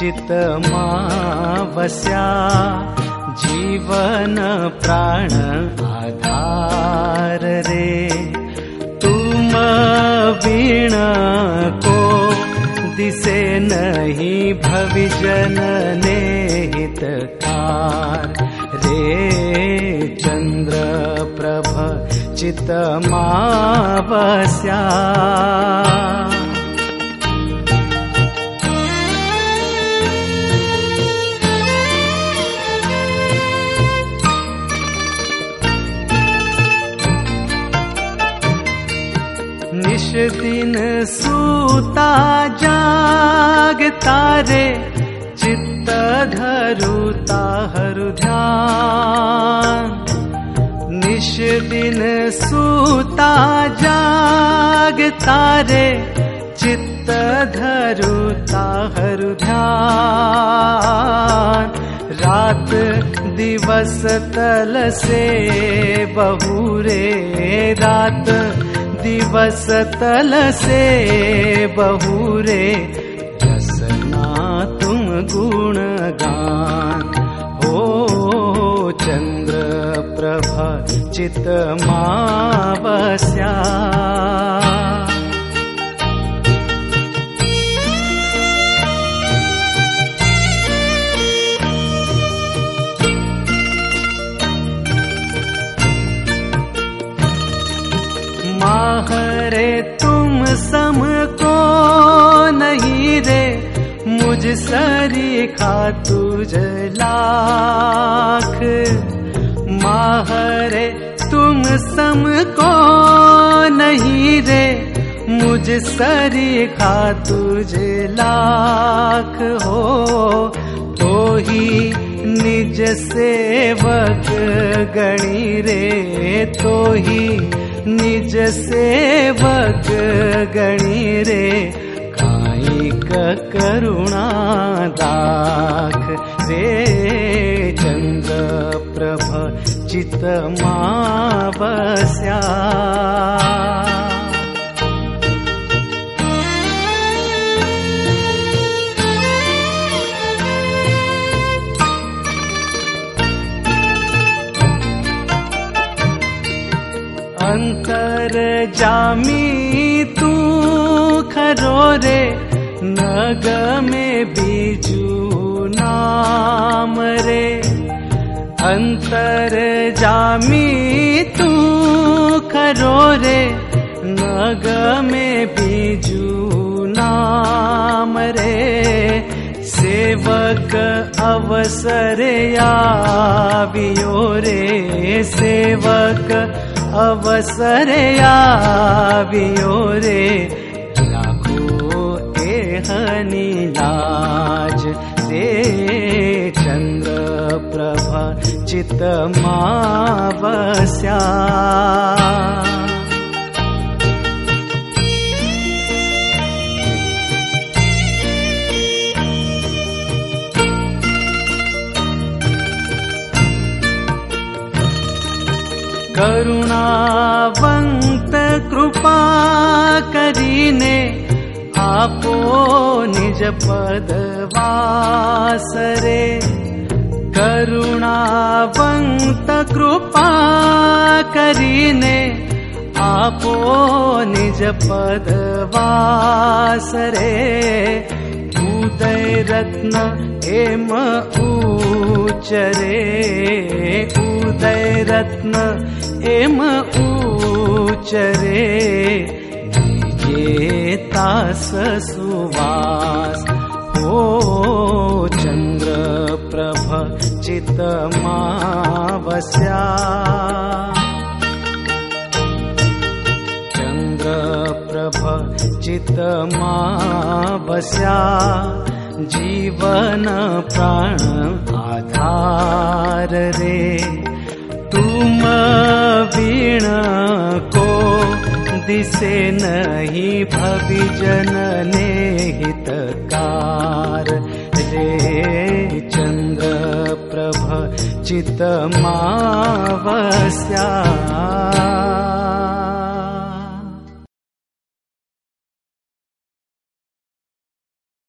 चितमावस्या जीवन प्राण आधार रे। तुम वीण को दिसे नहीं भविजन ने हितकार रे। चंद्र प्रभ चितमावस्या निश दिन सूता जागता रे। चित्त धरुता हरु ध्यान। निश दिन सूता जागता रे। चित्त धरुता हरु ध्यान। रात दिवस तल से बहुरे। रात दिवस तल से बहुरे। रसना तुम गुणगान हो। चंद्र प्रभ चितमावस्या माहरे तुम सम को नहीं रे। मुझ सरीखा तुझ लाख। माहरे तुम सम को नहीं रे। मुझ सरीखा तुझ लाख हो। तो ही निज सेवक गणी रे। तो ही निज सेवक गणी रे। कायिक करुणा दाख रे। चंद्र प्रभ चितमावस्या अंतर जामी तू खरो रे। नग में बीजू नाम रे। अंतर जामी तू खरो रे। नग में बीजू नाम रे। सेवक अवसर आवियो रे। सेवक अवसर आवियो रे। लाखो एहनी लाज रे। चंद्र प्रभ चितमावस्या करुणावंत कृपा करीने। आपो निज पद वासरे। करुणावंत कृपा करीने। आपो निज पद वासरे। उदय रत्न एम ऊचरे। उदय रत्न एम ऊचरे। दीजे तास सुवास हो। चंद्र प्रभ चितमावस्या चंद्र प्रभ चितमावस्या जीवन प्राण आधार रे। तुम वीण को दिसे नहीं भविजन ने हितकार रे। चंद्र प्रभ चितमावस्या